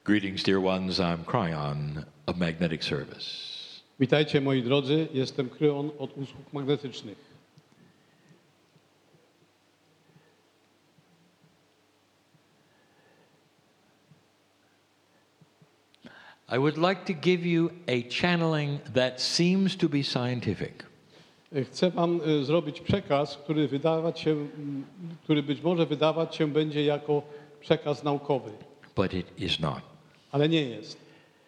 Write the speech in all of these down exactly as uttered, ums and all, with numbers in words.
Greetings, dear ones. I'm Cryon of Magnetic Service. Witajcie moi drodzy, jestem Kryon od usług magnetycznych. I would like to give you a channeling that seems to be scientific. Chcę wam y, zrobić przekaz, który wydawać się, m, który być może wydawać się będzie jako przekaz naukowy, But it is not. ale nie jest.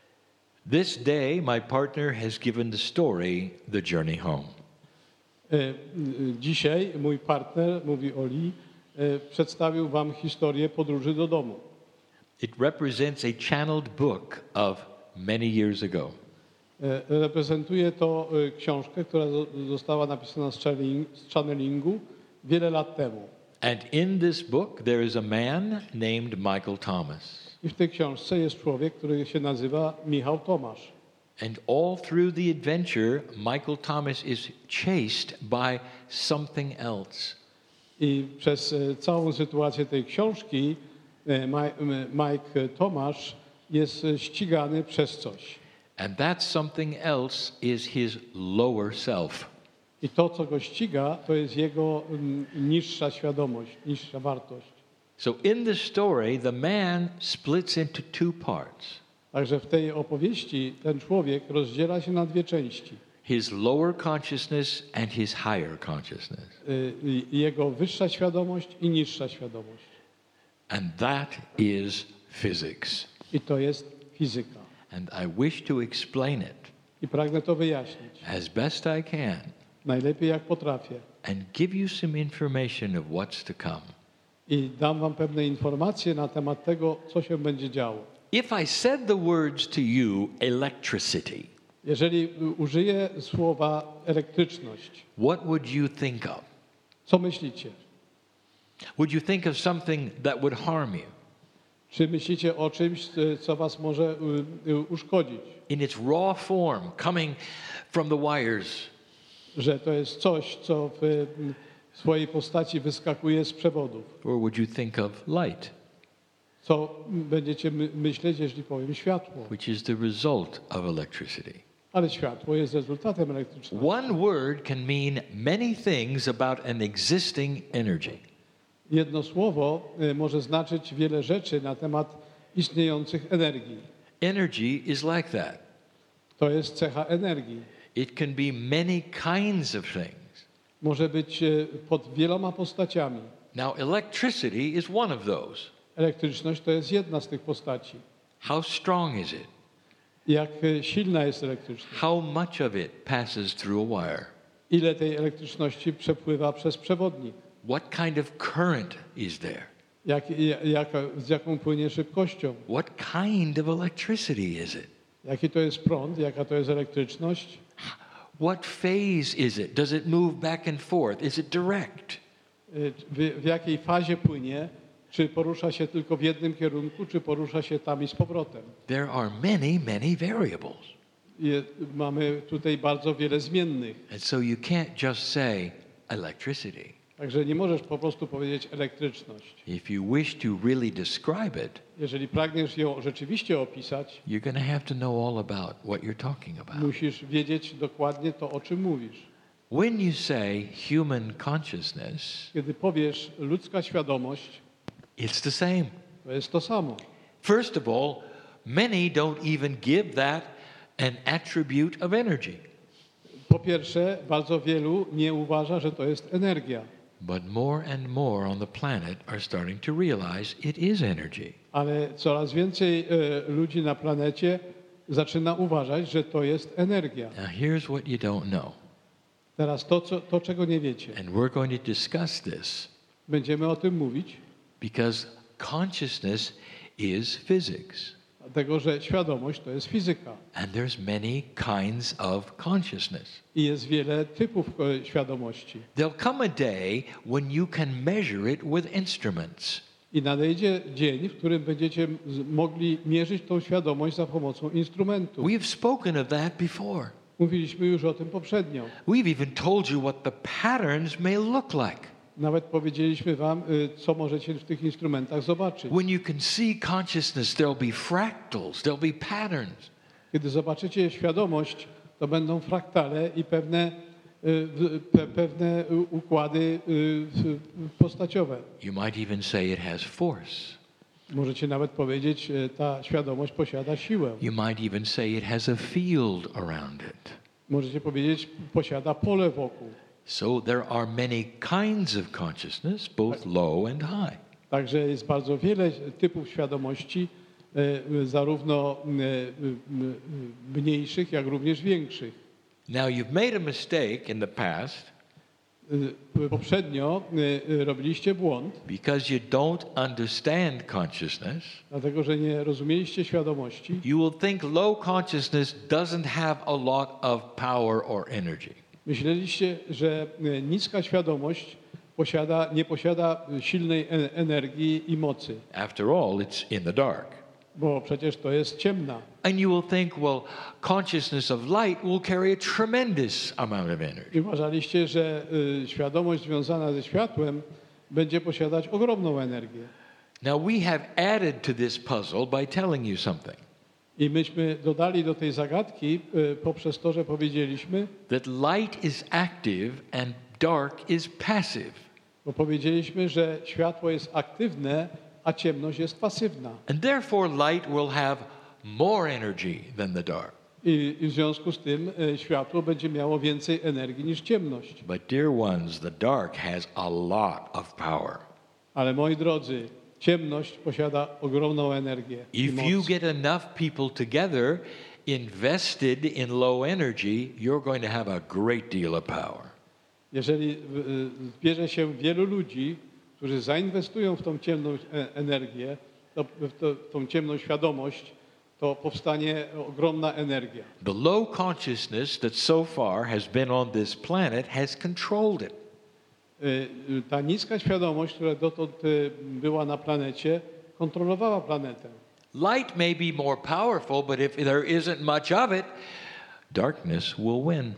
This day, my partner has given the story, The Journey Home. Y, y, Dzisiaj mój partner, mówi Oli, y, przedstawił wam historię podróży do domu. It represents a channeled book of many years ago. Y, Reprezentuje to y, książkę, która zo- została napisana z channeling- z channelingu wiele lat temu. And in this book, there is a man named Michael Thomas. I w tej książce jest człowiek, który się nazywa Michał Tomasz. And all through the adventure, Michael Thomas is chased by something else. I przez e, całą sytuację tej książki e, Maj- m- Mike Tomasz jest e, ścigany przez coś. And that something else is his lower self. I to, co go ściga, to jest jego mm, niższa świadomość, niższa wartość. So in the story, the man splits into two parts. Także w tej opowieści ten człowiek rozdziela się na dwie części. His lower consciousness and his higher consciousness. Y, y, Jego wyższa świadomość i niższa świadomość. And that is physics. I to jest fizyka. And I wish to explain it I pragnę to wyjaśnić as best I can najlepiej jak potrafię. and give you some information of what's to come. I dam wam pewne informacje na temat tego, co się będzie działo. If I said the words to you, electricity, Jeżeli użyję słowa elektryczność, what would you think of? co myślicie? Would you think of something that would harm you? Czy myślicie o czymś, co was może y, y, uszkodzić? In its raw form, coming from the wires, Że to jest coś, co w y, swojej postaci wyskakuje z przewodów? or would you think of light, Co będziecie my- myśleć, jeżeli powiem światło? which is the result of electricity? Ale światło jest rezultatem elektryczności. One word can mean many things about an existing energy. Jedno słowo y, może znaczyć wiele rzeczy na temat istniejących energii. Energy is like that. To jest cecha energii. It can be many kinds of things. Może być y, pod wieloma postaciami. Now, electricity is one of those. Elektryczność to jest jedna z tych postaci. How strong is it? Jak y, silna jest elektryczność? How much of it passes through a wire? Ile tej elektryczności przepływa przez przewodnik? What kind of current is there? Jak, jak, jaka, z jaką płynie szybkością? What kind of electricity is it? Jaki to jest prąd? Jaka to jest elektryczność? What phase is it? Does it move back and forth? Is it direct? Y, W, w jakiej fazie płynie? Czy porusza się tylko w jednym kierunku, czy porusza się tam i z powrotem? There are many, many variables. Je, mamy tutaj bardzo wiele zmiennych. And so you can't just say electricity. Także nie możesz po prostu powiedzieć elektryczność. If you wish to really describe it, Jeżeli pragniesz ją rzeczywiście opisać, you're going to have to know all about what you're talking about. musisz wiedzieć dokładnie to, o czym mówisz. When you say human consciousness, Kiedy powiesz ludzka świadomość, it's the same. to jest to samo. First of all, many don't even give that an attribute of energy. Po pierwsze, bardzo wielu nie uważa, że to jest energia, But more and more on the planet are starting to realize it is energy. ale coraz więcej e, ludzi na planecie zaczyna uważać, że to jest energia. Now, here's what you don't know, Teraz to, co, to czego nie wiecie. and we're going to discuss this Będziemy o tym mówić, because consciousness is physics, dlatego że świadomość to jest fizyka and there's many kinds of consciousness. i jest wiele typów e, świadomości. There'll come a day when you can measure it with instruments. I nadejdzie dzień, w którym będziecie z- mogli mierzyć tą świadomość za pomocą instrumentu. We've spoken of that before. Mówiliśmy już o tym poprzednio. We've even told you what the patterns may look like. Nawet powiedzieliśmy wam, y, co możecie w tych instrumentach zobaczyć. When you can see consciousness, there'll be fractals, there'll be patterns. Kiedy zobaczycie świadomość, to będą fraktale i pewne, y, w- pe, pewne u- układy y, w- postaciowe. You might even say it has force. Możecie nawet powiedzieć, y, ta świadomość posiada siłę. You might even say it has a field around it. Możecie powiedzieć, posiada pole wokół. So there are many kinds of consciousness, both low and high. Także jest bardzo wiele typów świadomości, y, zarówno y, y, y, mniejszych, jak również większych. Now, you've made a mistake in the past Y, Poprzednio y, y, robiliście błąd, because you don't understand consciousness. dlatego że nie rozumieliście świadomości. You will think low consciousness doesn't have a lot of power or energy. Myśleliście, że y, niska świadomość posiada, nie posiada silnej e- energii i mocy, After all, it's in the dark. bo przecież to jest ciemna. And you will think, well, consciousness of light will carry a tremendous amount of energy. I uważaliście, że y, świadomość związana ze światłem będzie posiadać ogromną energię. Now, we have added to this puzzle by telling you something I myśmy dodali do tej zagadki y, poprzez to, że powiedzieliśmy, that light is active and dark is passive. bo powiedzieliśmy, że światło jest aktywne, a ciemność jest pasywna. And therefore, light will have more energy than the dark. I, i w związku z tym y, światło będzie miało więcej energii niż ciemność. But, dear ones, the dark has a lot of power. Ale moi drodzy, ciemność posiada ogromną energię i If you moc. get enough people together invested in low energy, you're going to have a great deal of power. Jeżeli y, y, zbierze się wielu ludzi, którzy zainwestują w tą ciemną e- energię, to, w, to, w tą ciemną świadomość, to powstanie ogromna energia. The low consciousness that so far has been on this planet has controlled it. Y, y, Ta niska świadomość, która dotąd y, była na planecie, kontrolowała planetę. Light may be more powerful, but if there isn't much of it, darkness will win.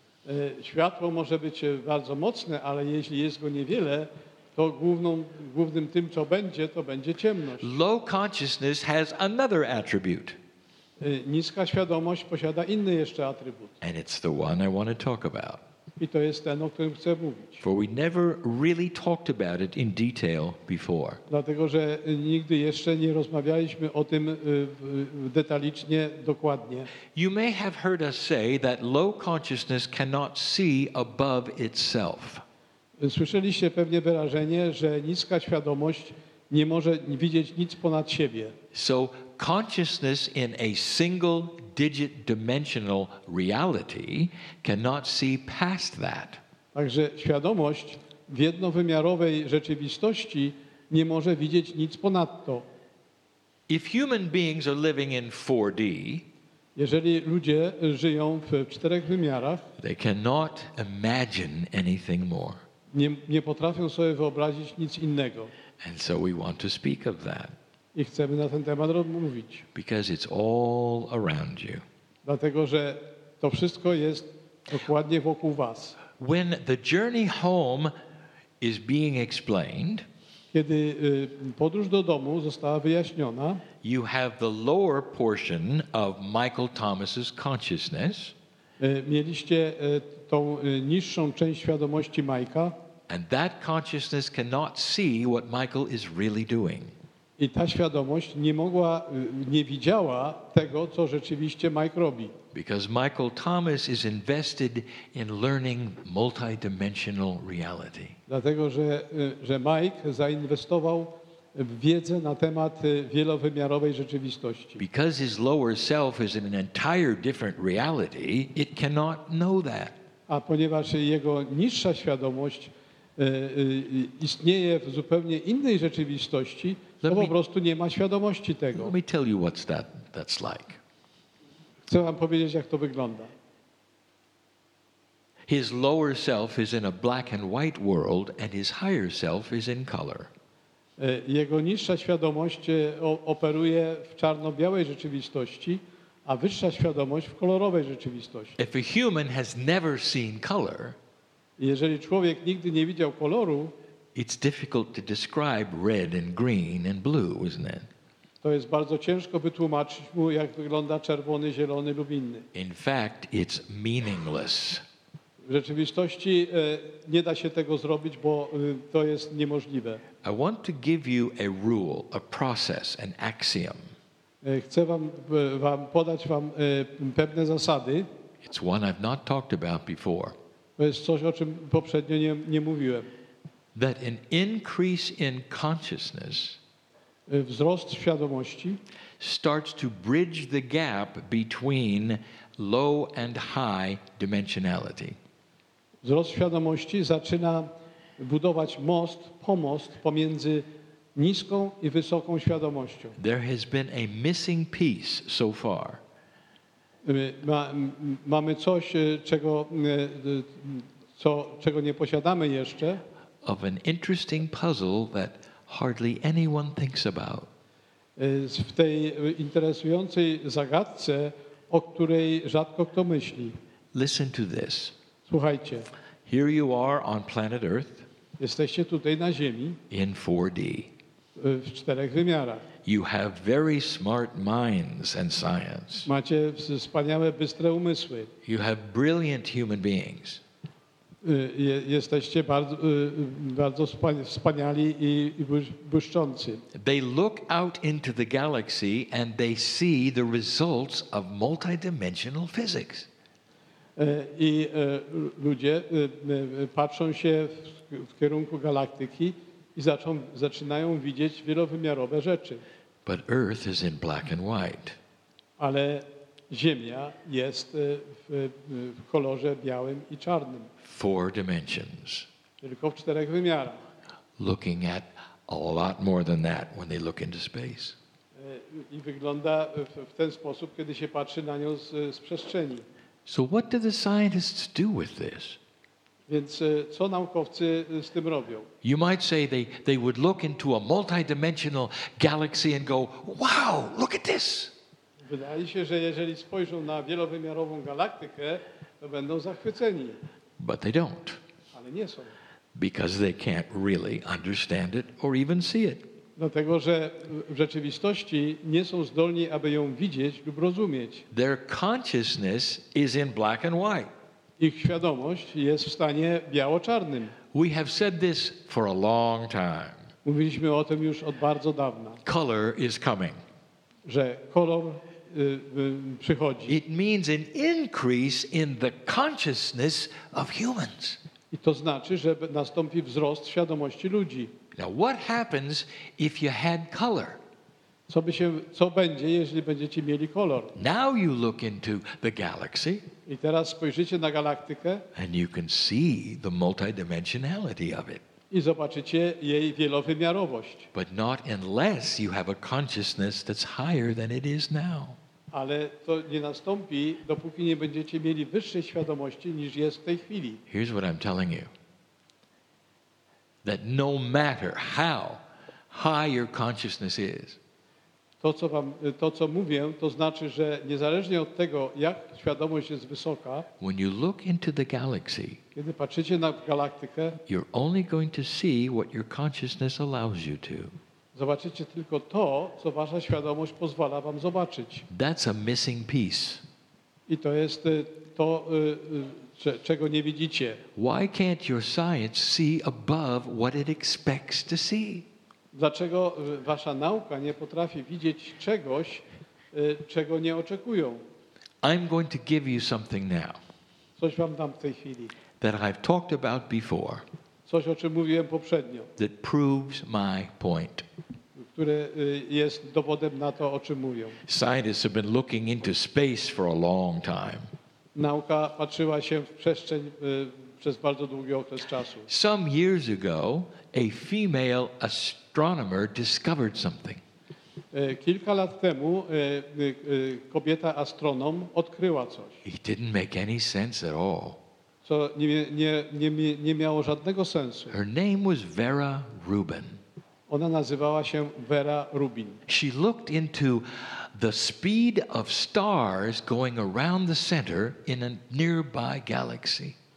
Y, Światło może być y, bardzo mocne, ale jeśli jest go niewiele, to główną, głównym tym, co będzie, to będzie ciemność. Low consciousness has another attribute, Y, Niska świadomość posiada inny jeszcze atrybut. and it's the one I want to talk about. I to jest ten, o którym chcę mówić. For we never really talked about it in detail before. Dlatego, że y, nigdy jeszcze nie rozmawialiśmy o tym y, w- w- detalicznie, dokładnie. You may have heard us say that low consciousness cannot see above itself. Y, Słyszeliście pewnie wyrażenie, że niska świadomość nie może widzieć nic ponad siebie. So, consciousness in a single digit dimensional reality cannot see past that. Także świadomość w jednowymiarowej rzeczywistości nie może widzieć nic ponadto. If human beings are living in four D, Jeżeli ludzie żyją w czterech wymiarach, they cannot imagine anything more. nie, nie potrafią sobie wyobrazić nic innego. And so we want to speak of that I chcemy na ten temat rozmówić. because it's all around you. Dlatego, że to wszystko jest dokładnie wokół was. When the journey home is being explained, Kiedy y, podróż do domu została wyjaśniona, you have the lower portion of Michael Thomas's consciousness, y, mieliście y, tą y, niższą część świadomości Majka and that consciousness cannot see what Michael is really doing. i ta świadomość nie mogła, y, nie widziała tego, co rzeczywiście Mike robi. Because Michael Thomas is invested in learning multidimensional reality. Dlatego, że, y, że Mike zainwestował w wiedzę na temat y, wielowymiarowej rzeczywistości. Because his lower self is in an entire different reality, it cannot know that. A ponieważ jego niższa świadomość y, y, istnieje w zupełnie innej rzeczywistości, to Let po me- prostu nie ma świadomości tego. Let me tell you what's that that's like. Chcę wam powiedzieć, jak to wygląda. His lower self is in a black and white world, and his higher self is in color. Y, Jego niższa świadomość y, o- operuje w czarno-białej rzeczywistości, a wyższa świadomość w kolorowej rzeczywistości. If a human has never seen color, I jeżeli człowiek nigdy nie widział koloru, It's difficult to describe red and green and blue, isn't it? To jest bardzo ciężko wytłumaczyć mu, jak wygląda czerwony, zielony lub inny. In fact, it's meaningless. W rzeczywistości e, nie da się tego zrobić, bo e, to jest niemożliwe. I want to give you a rule, a process, an axiom. E, chcę wam, e, wam podać wam e, pewne zasady. It's one I've not talked about before. To jest coś, o czym poprzednio nie, nie mówiłem. That an increase in consciousness E, wzrost świadomości starts to bridge the gap between low and high dimensionality. Wzrost świadomości zaczyna budować most, pomost pomiędzy niską i wysoką świadomością. There has been a missing piece so far. My, ma, m, mamy coś, e, czego, e, e, co, czego nie posiadamy jeszcze, Of an interesting puzzle that hardly anyone thinks about. e, z- w tej e, interesującej zagadce, o której rzadko kto myśli. Listen to this. Słuchajcie, Here you are on planet Earth jesteście tutaj na Ziemi in four D. e, w czterech wymiarach. You have very smart minds and science. Macie wspaniałe, bystre umysły. You have brilliant human beings. E, je- Jesteście bardzo, e, bardzo wspania- wspaniali i, i błysz- błyszczący. They look out into the galaxy and they see the results of multidimensional physics. E, I e, ludzie e, e, patrzą się w, w kierunku galaktyki i zaczą, zaczynają widzieć wielowymiarowe rzeczy. But Earth is in black and white. Ale Ziemia jest e, w, w kolorze białym i czarnym, Four dimensions. tylko w czterech wymiarach. Looking at a lot more than that when they look into space. E, I wygląda w, w ten sposób, kiedy się patrzy na nią z, z przestrzeni. So, what do the scientists do with this? Więc e, co naukowcy e, z tym robią? You might say they, they would look into a multidimensional galaxy and go, wow, look at this. Wydaje się, że jeżeli spojrzą na wielowymiarową galaktykę, to będą zachwyceni, But they don't, ale nie są. because they can't really understand it or even see it. Dlatego, że w rzeczywistości nie są zdolni, aby ją widzieć lub rozumieć. Their consciousness is in black and white. Ich świadomość jest w stanie biało-czarnym. We have said this for a long time. Mówiliśmy o tym już od bardzo dawna, Color is coming. że kolor y, y, przychodzi. It means an increase in the consciousness of humans. I to znaczy, że nastąpi wzrost świadomości ludzi. Now, what happens if you had color? Co, by się, co będzie, jeśli będziecie mieli kolor? Now you look into the galaxy I teraz spojrzycie na galaktykę and you can see the multidimensionality of it. i zobaczycie jej wielowymiarowość. But not unless you have a consciousness that's higher than it is now. Ale to nie nastąpi, dopóki nie będziecie mieli wyższej świadomości niż jest w tej chwili. Here's what I'm telling you. That no matter how high your consciousness is, To co, wam, to, co mówię, to znaczy, że niezależnie od tego, jak świadomość jest wysoka, when you look into the galaxy, kiedy patrzycie na galaktykę, you're only going to see what your consciousness allows you to. zobaczycie tylko to, co wasza świadomość pozwala wam zobaczyć. That's a missing piece. I to jest y, to, y, y, cze- czego nie widzicie. Why can't your science see above what it expects to see? Dlaczego y, wasza nauka nie potrafi widzieć czegoś, y, czego nie oczekują? I'm going to give you something now Coś wam dam w tej chwili. that I've talked about before Coś, o czym mówiłem poprzednio, that proves my point. które y, jest dowodem na to, o czym mówią. Scientists have been looking into space for a long time. Nauka patrzyła się w przestrzeń y, przez bardzo długi okres czasu. Some years ago, a female astronomer discovered something. Y, Kilka lat temu y, y, y, kobieta astronom odkryła coś, It didn't make any sense at all. co nie, nie, nie, mie- nie miało żadnego sensu. Her name was Vera Rubin. Ona nazywała się Vera Rubin. She looked into the speed of stars going around the center in a nearby galaxy.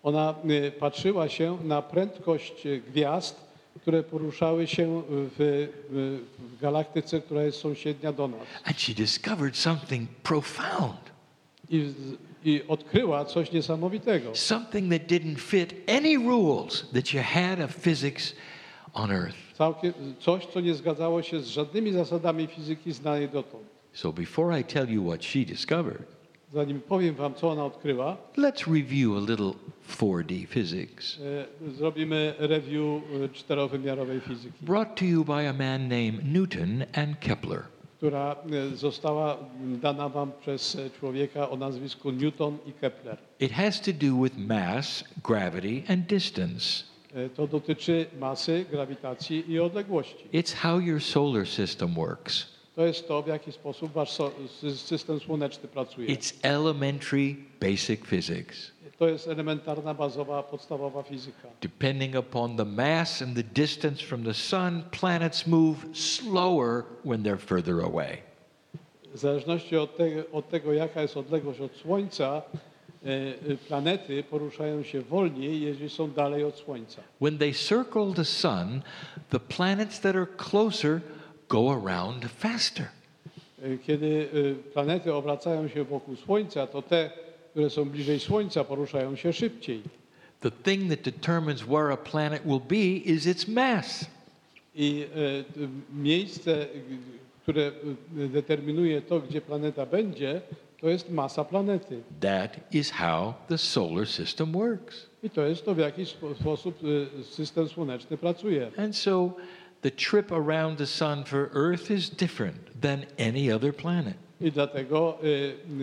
Ona y, patrzyła się na prędkość y, gwiazd, które poruszały się w, w, w galaktyce, która jest sąsiednia do nas. And she discovered something profound, I, z- I odkryła coś niesamowitego. something that didn't fit any rules that you had of physics on Earth. Całkiem, coś, co nie zgadzało się z żadnymi zasadami fizyki znanej dotąd. So before I tell you what she discovered, Zanim powiem wam, co ona odkryła, let's review a little four D physics. e, zrobimy review e, czterowymiarowej fizyki, Brought to you by a man named Newton and Kepler. która e, została m, dana wam przez e, człowieka o nazwisku Newton i Kepler. It has to do with mass, gravity, and distance. E, To dotyczy masy, grawitacji i odległości. It's how your solar system works. To jest to, w jaki sposób wasz so, sy- system słoneczny pracuje. It's elementary basic physics. To jest elementarna, bazowa, podstawowa fizyka. Depending upon the mass and the distance from the sun, planets move slower when they're further away. W zależności od tego, od tego jaka jest odległość od Słońca, e, e, planety poruszają się wolniej, jeżeli są dalej od Słońca. When they circle the sun, the planets that are closer go around faster. E, Kiedy e, planety obracają się wokół Słońca, to te, które są bliżej Słońca, poruszają się szybciej. The thing that determines where a planet will be is its mass. I e, t- miejsce, g- które e, determinuje to, gdzie planeta będzie, to jest masa planety. That is how the solar system works. I to jest to, w jaki spo- sposób e, system słoneczny pracuje. And so the trip around the sun for Earth is different than any other planet. I dlatego y,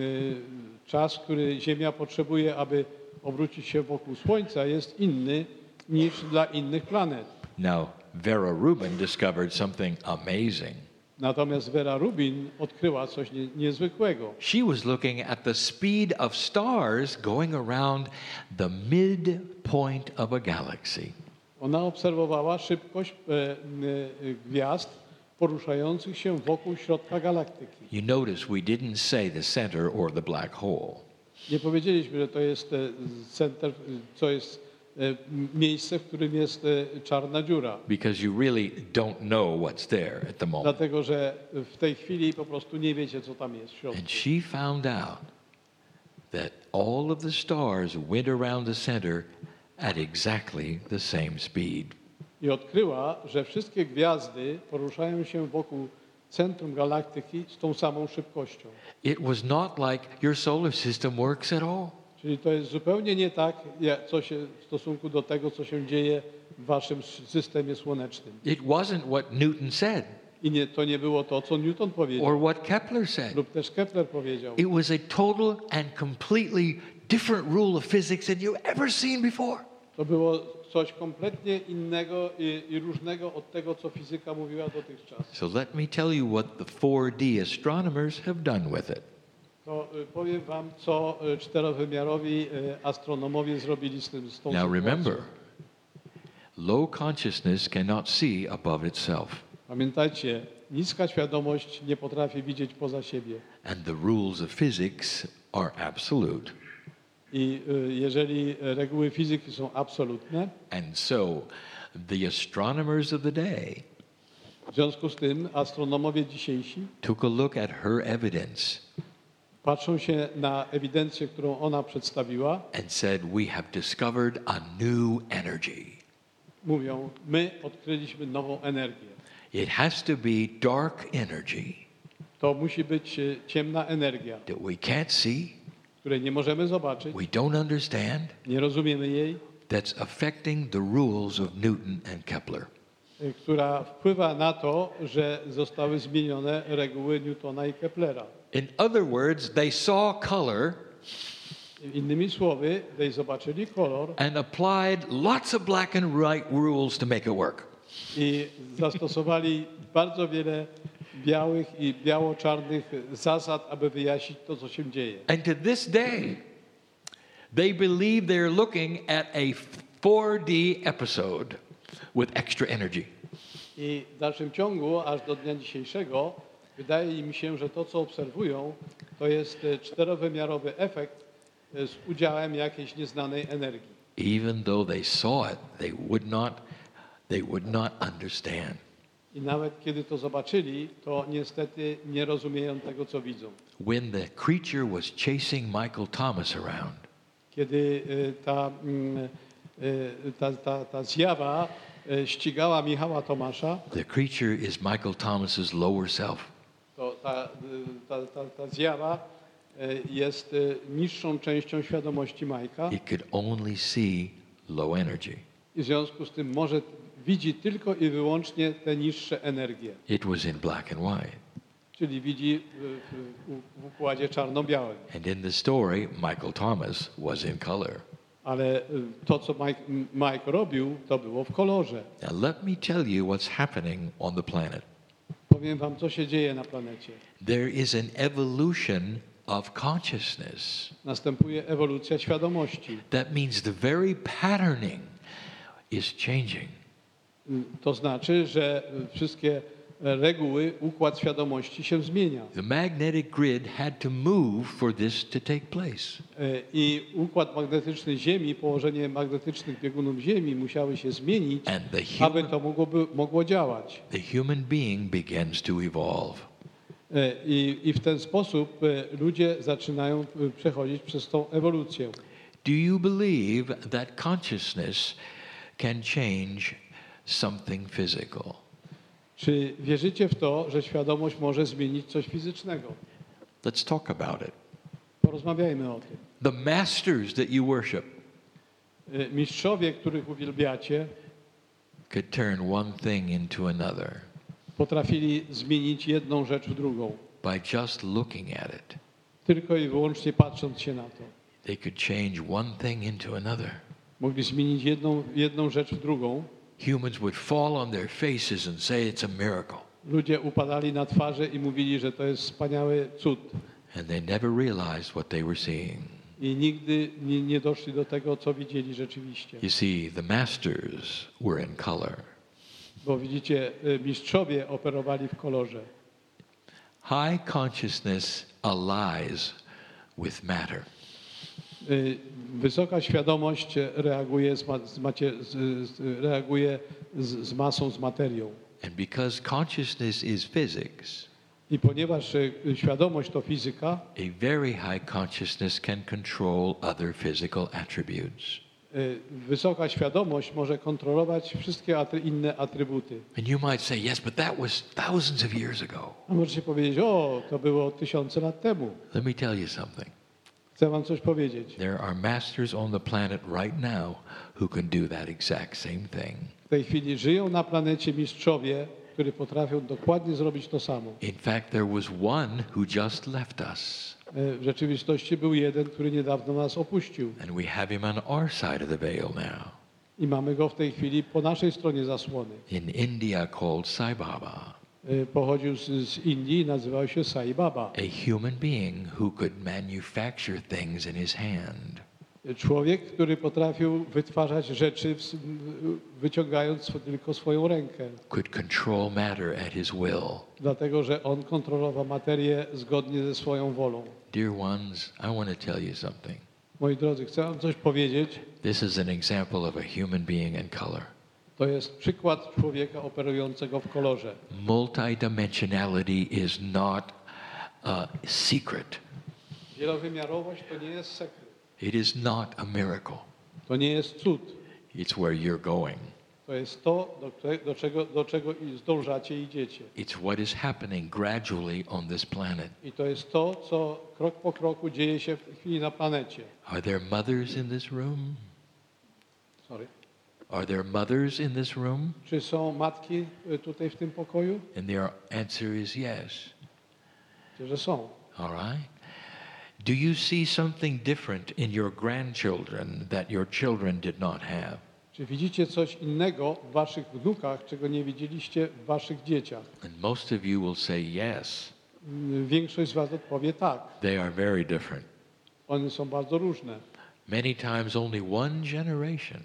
y, czas, który Ziemia potrzebuje, aby obrócić się wokół Słońca, jest inny niż dla innych planet. Now, Vera Rubin discovered something amazing. Natomiast Vera Rubin odkryła coś nie, niezwykłego. She was looking at the speed of stars going around the midpoint of a galaxy. Ona obserwowała szybkość e, e, gwiazd poruszających się wokół środka galaktyki. You notice we didn't say the center or the black hole. Nie powiedzieliśmy, że to jest e, center, co jest e, m- miejsce, w którym jest e, czarna dziura. Because you really don't know what's there at the moment. Dlatego, że w tej chwili po prostu nie wiecie, co tam jest w środku. And she found out that all of the stars went around the center at exactly the same speed. I odkryła, że wszystkie gwiazdy poruszają się wokół centrum galaktyki z tą samą szybkością. It was not like your solar system works at all. Czyli to jest zupełnie nie tak, jak- co się w stosunku do tego, co się dzieje w waszym s- systemie słonecznym. It wasn't what Newton said I nie, to nie było to, co Newton powiedział, or what Kepler said. lub też Kepler powiedział. It was a total and completely different rule of physics than you ever seen before. To było coś kompletnie innego i, i różnego od tego, co fizyka mówiła dotychczas. So let me tell you what the four D astronomers have done with it. To y, powiem wam, co y, czterowymiarowi y, astronomowie zrobili z tym, z tą Now sytuacją. remember, low consciousness cannot see above itself, Pamiętajcie, niska świadomość nie potrafi widzieć poza siebie. and the rules of physics are absolute. I y, jeżeli reguły fizyki są absolutne, And so the astronomers of the day w związku z tym astronomowie dzisiejsi took a look at her evidence patrzą się na ewidencję, którą ona przedstawiła, and said, we have discovered a new energy. mówią, my odkryliśmy nową energię. It has to be dark energy To musi być y, ciemna energia, that we can't see, której nie możemy zobaczyć, we don't understand, nie rozumiemy jej, that's affecting the rules of Newton and Kepler. y, która wpływa na to, że zostały zmienione reguły Newtona i Keplera. In other words, they saw color Innymi słowy, they zobaczyli kolor and applied lots of black and white rules to make it work. i zastosowali bardzo wiele białych i biało-czarnych zasad, aby wyjaśnić to, co się dzieje. And to this day, they believe they're looking at a four D episode with extra energy. I w dalszym ciągu, aż do dnia dzisiejszego, wydaje im się, że to, co obserwują, to jest e, czterowymiarowy efekt e, z udziałem jakiejś nieznanej energii. Even though they saw it, they would not, they would not understand. I nawet kiedy to zobaczyli, to niestety nie rozumieją tego, co widzą. When the creature was chasing Michael Thomas around, Kiedy e, ta, mm, e, ta, ta, ta zjawa e, ścigała Michała Tomasza, the creature is Michael Thomas's lower self. to ta, e, ta, ta, ta zjawa e, jest e, niższą częścią świadomości Majka It could only see low energy. i w związku z tym może widzi tylko i wyłącznie te niższe energie, It was in black and white. czyli widzi w, w, w układzie czarno-białym. And in the story, Michael Thomas was in color. Ale y, to, co Mike, Mike robił, to było w kolorze. Now, let me tell you what's happening on the planet. Powiem wam, co się dzieje na planecie. There is an evolution of consciousness. Następuje ewolucja świadomości. That means the very patterning is changing. Y, To znaczy, że y, wszystkie reguły, układ świadomości się zmienia. The magnetic grid had to move for this to take place. Y, I układ magnetyczny Ziemi, położenie magnetycznych biegunów Ziemi musiały się zmienić, And the aby human, to mogłoby, mogło działać. the human being begins to evolve. Y, I, I w ten sposób y, ludzie zaczynają y, przechodzić przez tą ewolucję. Do you believe that consciousness can change something physical? Czy wierzycie w to, że świadomość może zmienić coś fizycznego? Let's talk about it. Porozmawiajmy o tym. The masters that you worship Y, Mistrzowie, których uwielbiacie, could turn one thing into another potrafili zmienić jedną rzecz w drugą, by just looking at it. tylko i wyłącznie patrząc się na to. They could change one thing into another. Mogli zmienić jedną, jedną rzecz w drugą. Humans would fall on their faces and say it's a miracle. Ludzie upadali na twarze i mówili, że to jest wspaniały cud. And they never realized what they were seeing. I nigdy nie, nie doszli do tego, co widzieli rzeczywiście. You see, the masters were in color. Bo widzicie, y, mistrzowie operowali w kolorze. High consciousness allies with matter. Y, Wysoka świadomość reaguje z, ma, z, macie, z, z, reaguje z, z masą, z materią. And because consciousness is physics, I ponieważ y, świadomość to fizyka, a very high consciousness can control other physical attributes. y, wysoka świadomość może kontrolować wszystkie atry, inne atrybuty. And you might say, yes, but that was thousands of years ago. A możecie powiedzieć, o, to było tysiące lat temu. Let me tell you something. Chcę wam coś powiedzieć. There are masters on the planet right now who can do that exact same thing. W tej chwili żyją na planecie mistrzowie, którzy potrafią dokładnie zrobić to samo. In fact, there was one who just left us, Y, W rzeczywistości był jeden, który niedawno nas opuścił. and we have him on our side of the veil now. I mamy go w tej chwili po naszej stronie zasłony. In India called Sai Baba, Y, Pochodził z, z Indii i nazywał się Sai Baba. a human being who could manufacture things in his hand. Y, Człowiek, który potrafił wytwarzać rzeczy, w s- wyciągając sw- tylko swoją rękę. Could control matter at his will. Dlatego, że on kontrolował materię zgodnie ze swoją wolą. Dear ones, I want to tell you something. Moi drodzy, chcę wam coś powiedzieć. This is an example of a human being in color. To jest przykład człowieka operującego w kolorze. Multidimensionality is not a secret. Wielowymiarowość to nie jest sekret. It is not a miracle. To nie jest cud. It's where you're going. To jest to, do, które- do, czego, do czego i zdążacie i idziecie. It's what is happening gradually on this planet. I to jest to, co krok po kroku dzieje się w tej chwili na planecie. Are there mothers in this room? Sorry. Are there mothers in this room? Czy są matki y, tutaj w tym pokoju? And their answer is yes. Myślę, że są. All right. Do you see something different in your grandchildren that your children did not have? Czy widzicie coś innego w waszych wnukach, czego nie widzieliście w waszych dzieciach? And most of you will say yes. Y, Większość z was odpowie tak. They are very different. One są bardzo różne. Many times only one generation.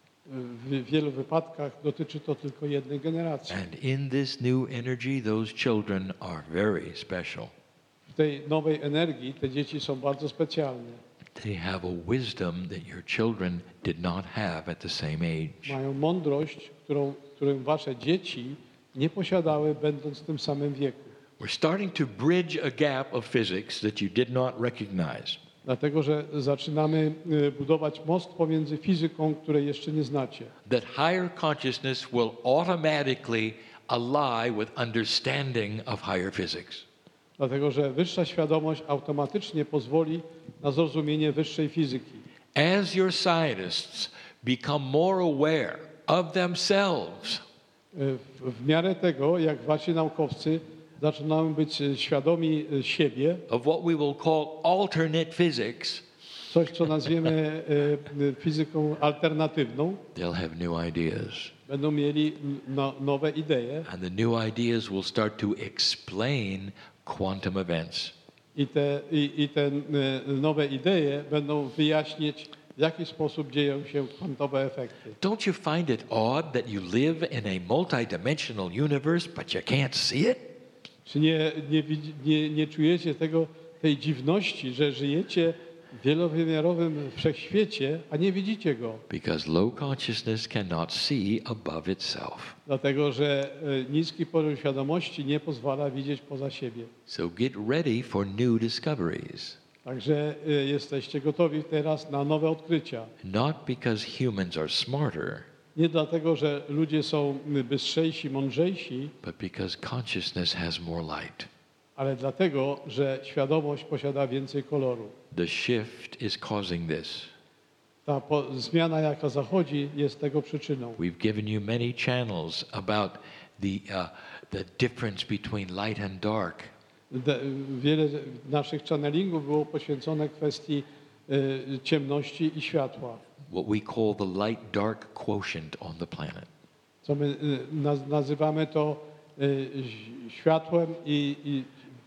W wielu wypadkach dotyczy to tylko jednej generacji. And in this new energy, those children are very special. W tej nowej energii te dzieci są bardzo specjalne. they have a wisdom that your children did not have at the same age. Mają mądrość, którą, którą wasze dzieci nie posiadały, będąc w tym samym wieku. We're starting to bridge a gap of physics that you did not recognize. Dlatego, że zaczynamy y, budować most pomiędzy fizyką, której jeszcze nie znacie. That higher consciousness will automatically ally with understanding of higher physics. Dlatego, że wyższa świadomość automatycznie pozwoli na zrozumienie wyższej fizyki. As your scientists become more aware of themselves, Y, W, w miarę tego, jak wasi naukowcy zaczynają być y, świadomi y, siebie, of what we will call alternate physics, coś, co nazwiemy y, y, fizyką alternatywną, they'll have new ideas. będą mieli no, nowe idee And the new ideas will start to explain quantum events. i te, i, i te y, nowe idee będą wyjaśniać, w jaki sposób dzieją się kwantowe efekty. Don't you find it odd that you live in a multidimensional universe, but you can't see it? Czy nie, nie, widzi- nie, nie czujecie tego, tej dziwności, że żyjecie w wielowymiarowym wszechświecie, a nie widzicie go? Because low consciousness cannot see above itself. Dlatego, że y, niski poziom świadomości nie pozwala widzieć poza siebie. So get ready for new discoveries. Także y, jesteście gotowi teraz na nowe odkrycia. Not because humans are smarter, Nie dlatego, że ludzie są y, bystrzejsi, mądrzejsi, but because consciousness has more light. ale dlatego, że świadomość posiada więcej koloru. The shift is causing this. Ta po, zmiana, jaka zachodzi, jest tego przyczyną. We've given you many channels about the, uh, the difference between light and dark. De, wiele naszych channelingów było poświęcone kwestii y, ciemności i światła, What we call the light-dark quotient on the planet. co my y, naz, nazywamy to y, ś- światłem i, i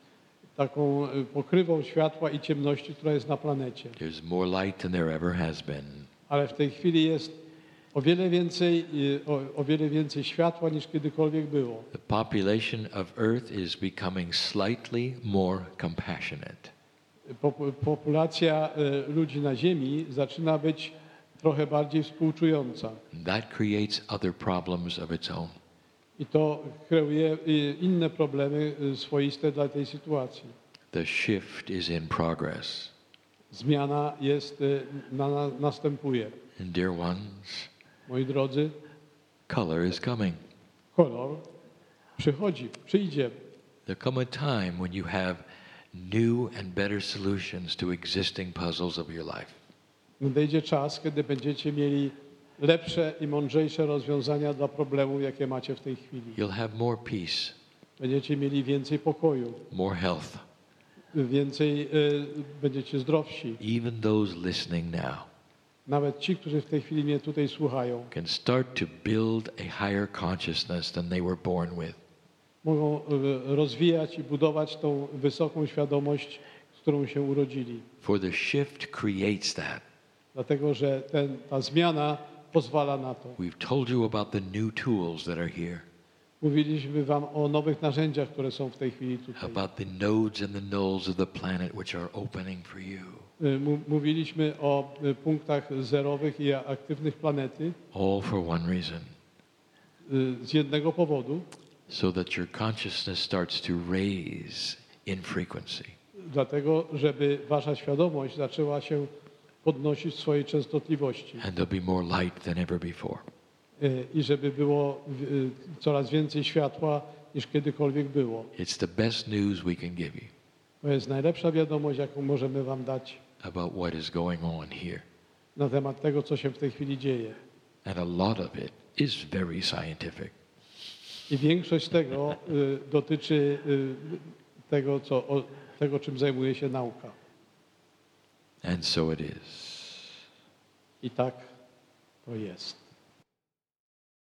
taką y, pokrywą światła i ciemności, która jest na planecie. There's more light than there ever has been. Ale w tej chwili jest o wiele więcej, y, o, o wiele więcej światła niż kiedykolwiek było. The population of Earth is becoming slightly more compassionate. Popu- Populacja y, ludzi na Ziemi zaczyna być trochę bardziej współczująca. That creates other problems of its own. I to kreuje y, inne problemy y, swoiste dla tej sytuacji. The shift is in progress. Zmiana jest, y, na, na, następuje. And dear ones, Moi drodzy, color is coming. kolor przychodzi, przyjdzie. There come a time when you have new and better solutions to existing puzzles of your life. Nadejdzie czas, kiedy będziecie mieli lepsze i mądrzejsze rozwiązania dla problemów, jakie macie w tej chwili. You'll have more peace, Będziecie mieli więcej pokoju, more health. więcej, y, będziecie zdrowsi. Even those listening now Nawet ci, którzy w tej chwili mnie tutaj słuchają, can start to build a higher consciousness than they were born with. mogą y, rozwijać i budować tą wysoką świadomość, z którą się urodzili. For the shift creates that. Dlatego, że ten, ta zmiana pozwala na to. We've told you about the new tools that are here, Mówiliśmy wam o nowych narzędziach, które są w tej chwili tutaj. about the nodes and the nulls of the planet which are opening for you, Y, mu- Mówiliśmy o y, punktach zerowych i aktywnych planety all for one reason, y, z jednego powodu, so that your consciousness starts to raise in frequency. dlatego, żeby wasza świadomość zaczęła się podnosić w swojej częstotliwości And there'll be more light than ever before. y, i żeby było y, coraz więcej światła niż kiedykolwiek było. It's the best news we can give you To jest najlepsza wiadomość, jaką możemy wam dać about what is going on here. na temat tego, co się w tej chwili dzieje. And a lot of it is very scientific. I większość tego y, dotyczy y, tego, co, o, tego, czym zajmuje się nauka. And so it is. I tak to jest.